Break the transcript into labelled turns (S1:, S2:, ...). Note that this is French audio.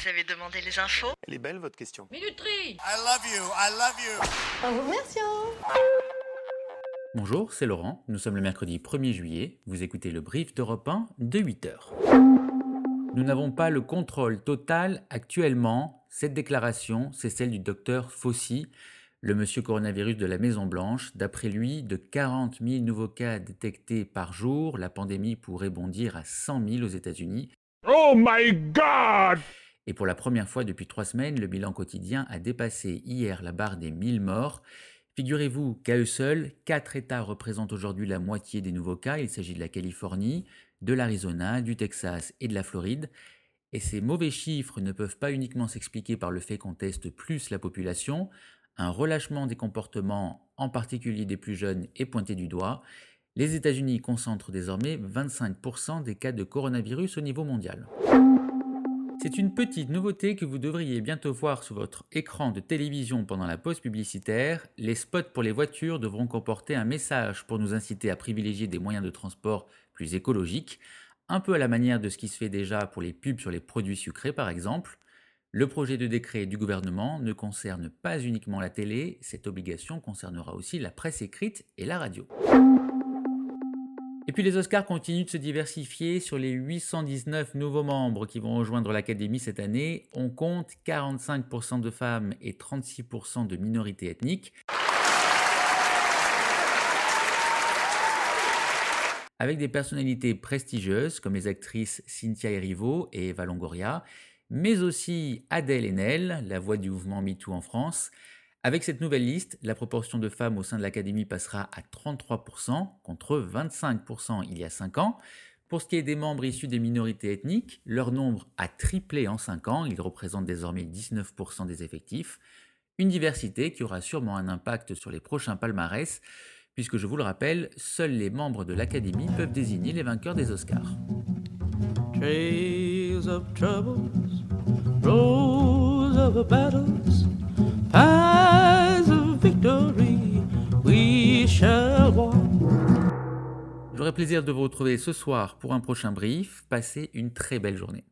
S1: Vous avez demandé les infos?
S2: Elle est belle votre question.
S3: Minuterie.
S4: I love you, I love you.
S5: En vous remerciant.
S6: Bonjour, c'est Laurent. Nous sommes le mercredi 1er juillet. Vous écoutez le brief d'Europe 1 de 8h. Nous n'avons pas le contrôle total actuellement. Cette déclaration, c'est celle du docteur Fauci, le monsieur coronavirus de la Maison-Blanche. D'après lui, de 40 000 nouveaux cas détectés par jour, la pandémie pourrait bondir à 100 000 aux États-Unis.
S7: Oh my God!
S6: Et pour la première fois depuis 3 semaines, le bilan quotidien a dépassé hier la barre des 1000 morts. Figurez-vous qu'à eux seuls, 4 États représentent aujourd'hui la moitié des nouveaux cas. Il s'agit de la Californie, de l'Arizona, du Texas et de la Floride. Et ces mauvais chiffres ne peuvent pas uniquement s'expliquer par le fait qu'on teste plus la population. Un relâchement des comportements, en particulier des plus jeunes, est pointé du doigt. Les États-Unis concentrent désormais 25% des cas de coronavirus au niveau mondial. C'est une petite nouveauté que vous devriez bientôt voir sur votre écran de télévision pendant la pause publicitaire. Les spots pour les voitures devront comporter un message pour nous inciter à privilégier des moyens de transport plus écologiques, un peu à la manière de ce qui se fait déjà pour les pubs sur les produits sucrés par exemple. Le projet de décret du gouvernement ne concerne pas uniquement la télé, cette obligation concernera aussi la presse écrite et la radio. Et puis les Oscars continuent de se diversifier. Sur les 819 nouveaux membres qui vont rejoindre l'Académie cette année, on compte 45% de femmes et 36% de minorités ethniques. Avec des personnalités prestigieuses comme les actrices Cynthia Erivo et Eva Longoria, mais aussi Adèle Haenel, la voix du mouvement MeToo en France. Avec cette nouvelle liste, la proportion de femmes au sein de l'Académie passera à 33% contre 25% il y a 5 ans. Pour ce qui est des membres issus des minorités ethniques, leur nombre a triplé en 5 ans, ils représentent désormais 19% des effectifs. Une diversité qui aura sûrement un impact sur les prochains palmarès, puisque je vous le rappelle, seuls les membres de l'Académie peuvent désigner les vainqueurs des Oscars.
S8: Trails of troubles, rows of battles, paths of victory, we shall walk.
S6: J'aurai plaisir de vous retrouver ce soir pour un prochain brief. Passez une très belle journée.